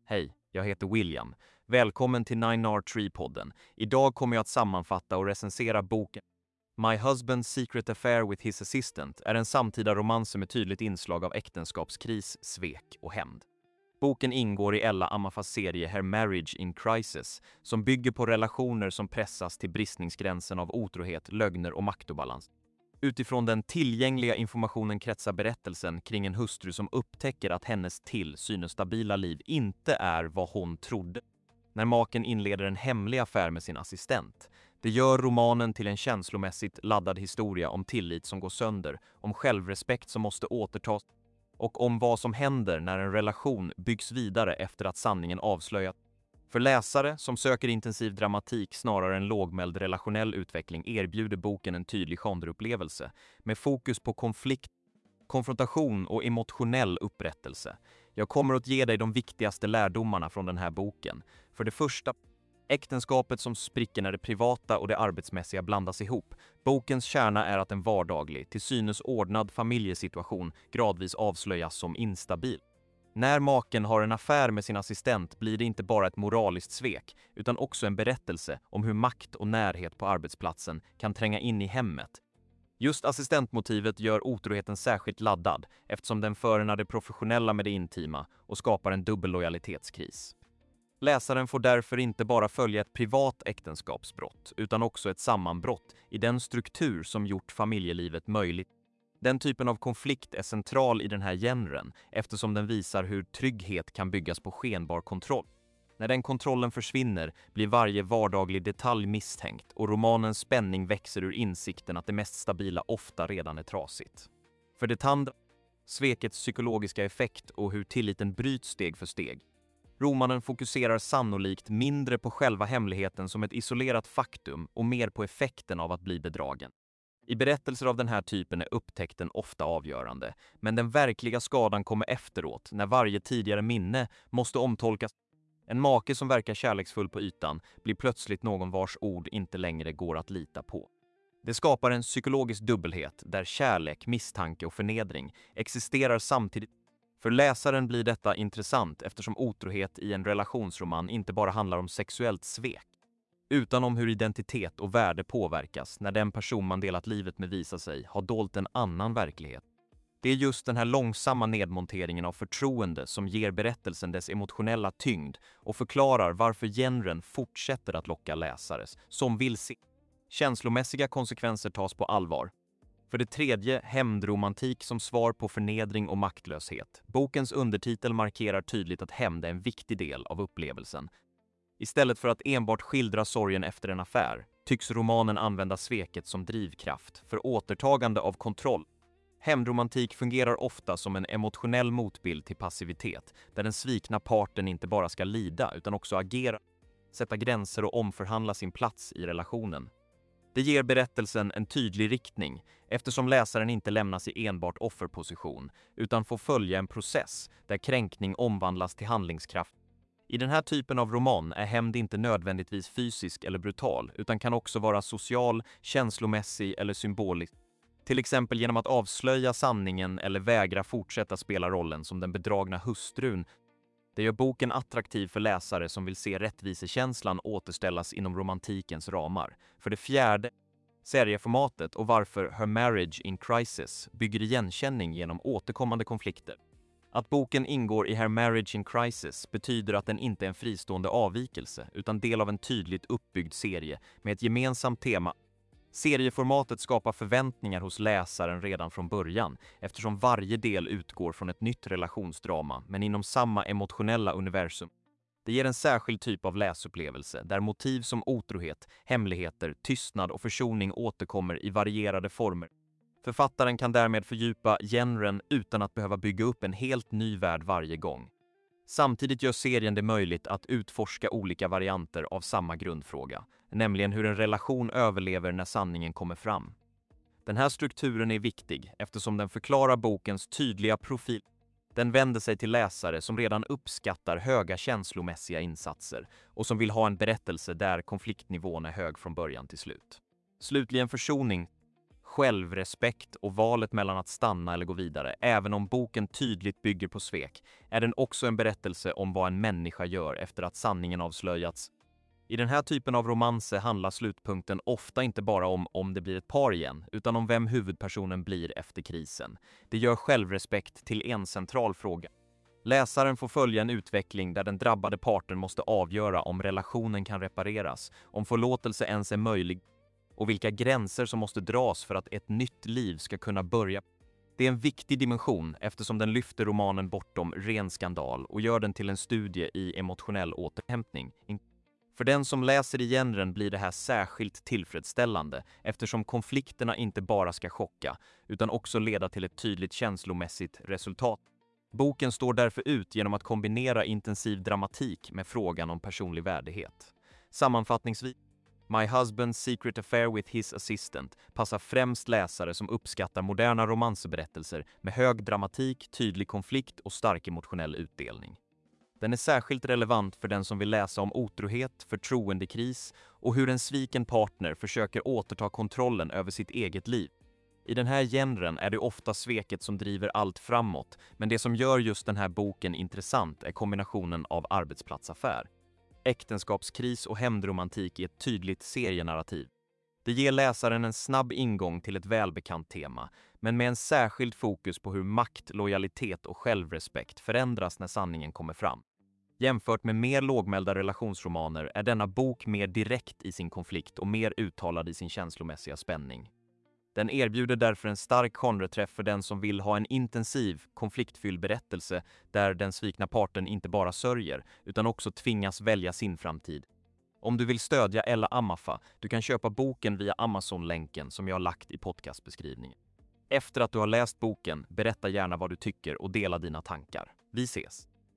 Hej, jag heter William. Välkommen till 9R3-podden. Idag kommer jag att sammanfatta och recensera boken My Husband's Secret Affair with His Assistant är en samtida romans med tydligt inslag av äktenskapskris, svek och hämnd. Boken ingår i Ella Amafas serie Her Marriage in Crisis, som bygger på relationer som pressas till bristningsgränsen av otrohet, lögner och maktobalans. Utifrån den tillgängliga informationen kretsar berättelsen kring en hustru som upptäcker att hennes till synes stabila liv inte är vad hon trodde när maken inleder en hemlig affär med sin assistent. Det gör romanen till en känslomässigt laddad historia om tillit som går sönder, om självrespekt som måste återtas och om vad som händer när en relation byggs vidare efter att sanningen avslöjats. För läsare som söker intensiv dramatik snarare än lågmäld relationell utveckling erbjuder boken en tydlig genreupplevelse med fokus på konflikt, konfrontation och emotionell upprättelse. Jag kommer att ge dig de viktigaste lärdomarna från den här boken. För det första, äktenskapet som spricker när det privata och det arbetsmässiga blandas ihop. Bokens kärna är att en vardaglig, till synes ordnad familjesituation gradvis avslöjas som instabil. När maken har en affär med sin assistent blir det inte bara ett moraliskt svek, utan också en berättelse om hur makt och närhet på arbetsplatsen kan tränga in i hemmet. Just assistentmotivet gör otroheten särskilt laddad eftersom den förenar det professionella med det intima och skapar en dubbel lojalitetskris. Läsaren får därför inte bara följa ett privat äktenskapsbrott utan också ett sammanbrott i den struktur som gjort familjelivet möjligt. Den typen av konflikt är central i den här genren eftersom den visar hur trygghet kan byggas på skenbar kontroll. När den kontrollen försvinner blir varje vardaglig detalj misstänkt och romanens spänning växer ur insikten att det mest stabila ofta redan är trasigt. För det andra, svekets psykologiska effekt och hur tilliten bryts steg för steg. Romanen fokuserar sannolikt mindre på själva hemligheten som ett isolerat faktum och mer på effekten av att bli bedragen. I berättelser av den här typen är upptäckten ofta avgörande, men den verkliga skadan kommer efteråt när varje tidigare minne måste omtolkas. En make som verkar kärleksfull på ytan blir plötsligt någon vars ord inte längre går att lita på. Det skapar en psykologisk dubbelhet där kärlek, misstanke och förnedring existerar samtidigt. För läsaren blir detta intressant eftersom otrohet i en relationsroman inte bara handlar om sexuellt svek, utan om hur identitet och värde påverkas när den person man delat livet med visar sig ha dolt en annan verklighet. Det är just den här långsamma nedmonteringen av förtroende som ger berättelsen dess emotionella tyngd och förklarar varför genren fortsätter att locka läsare som vill se. Känslomässiga konsekvenser tas på allvar. För det tredje, hämndromantik som svar på förnedring och maktlöshet. Bokens undertitel markerar tydligt att hämnd är en viktig del av upplevelsen. Istället för att enbart skildra sorgen efter en affär tycks romanen använda sveket som drivkraft för återtagande av kontroll. Hämndromantik fungerar ofta som en emotionell motbild till passivitet, där den svikna parten inte bara ska lida utan också agera, sätta gränser och omförhandla sin plats i relationen. Det ger berättelsen en tydlig riktning eftersom läsaren inte lämnas i enbart offerposition utan får följa en process där kränkning omvandlas till handlingskraft. I den här typen av roman är hämnd inte nödvändigtvis fysisk eller brutal utan kan också vara social, känslomässig eller symbolisk. Till exempel genom att avslöja sanningen eller vägra fortsätta spela rollen som den bedragna hustrun. Det gör boken attraktiv för läsare som vill se rättvisekänslan återställas inom romantikens ramar. För det fjärde, serieformatet och varför Her Marriage in Crisis bygger igenkänning genom återkommande konflikter. Att boken ingår i Her Marriage in Crisis betyder att den inte är en fristående avvikelse utan del av en tydligt uppbyggd serie med ett gemensamt tema. Serieformatet skapar förväntningar hos läsaren redan från början eftersom varje del utgår från ett nytt relationsdrama men inom samma emotionella universum. Det ger en särskild typ av läsupplevelse där motiv som otrohet, hemligheter, tystnad och försoning återkommer i varierade former. Författaren kan därmed fördjupa genren utan att behöva bygga upp en helt ny värld varje gång. Samtidigt gör serien det möjligt att utforska olika varianter av samma grundfråga, nämligen hur en relation överlever när sanningen kommer fram. Den här strukturen är viktig eftersom den förklarar bokens tydliga profil. Den vänder sig till läsare som redan uppskattar höga känslomässiga insatser och som vill ha en berättelse där konfliktnivån är hög från början till slut. Slutligen försoning. självrespekt och valet mellan att stanna eller gå vidare. Även om boken tydligt bygger på svek, är den också en berättelse om vad en människa gör efter att sanningen avslöjats. I den här typen av romanser handlar slutpunkten ofta inte bara om det blir ett par igen, utan om vem huvudpersonen blir efter krisen. Det gör självrespekt till en central fråga. Läsaren får följa en utveckling där den drabbade parten måste avgöra om relationen kan repareras, om förlåtelse ens är möjlig och vilka gränser som måste dras för att ett nytt liv ska kunna börja. Det är en viktig dimension eftersom den lyfter romanen bortom ren skandal och gör den till en studie i emotionell återhämtning. För den som läser i genren blir det här särskilt tillfredsställande eftersom konflikterna inte bara ska chocka utan också leda till ett tydligt känslomässigt resultat. Boken står därför ut genom att kombinera intensiv dramatik med frågan om personlig värdighet. Sammanfattningsvis, My Husband's Secret Affair with His Assistant passar främst läsare som uppskattar moderna romansberättelser med hög dramatik, tydlig konflikt och stark emotionell utdelning. Den är särskilt relevant för den som vill läsa om otrohet, förtroendekris och hur en sviken partner försöker återta kontrollen över sitt eget liv. I den här genren är det ofta sveket som driver allt framåt, men det som gör just den här boken intressant är kombinationen av arbetsplatsaffär, äktenskapskris och hämndromantik i ett tydligt serienarrativ. Det ger läsaren en snabb ingång till ett välbekant tema, men med en särskild fokus på hur makt, lojalitet och självrespekt förändras när sanningen kommer fram. Jämfört med mer lågmälda relationsromaner är denna bok mer direkt i sin konflikt och mer uttalad i sin känslomässiga spänning. Den erbjuder därför en stark genreträff för den som vill ha en intensiv, konfliktfylld berättelse där den svikna parten inte bara sörjer utan också tvingas välja sin framtid. Om du vill stödja Ella Ammafa, du kan köpa boken via Amazon-länken som jag har lagt i podcastbeskrivningen. Efter att du har läst boken, berätta gärna vad du tycker och dela dina tankar. Vi ses!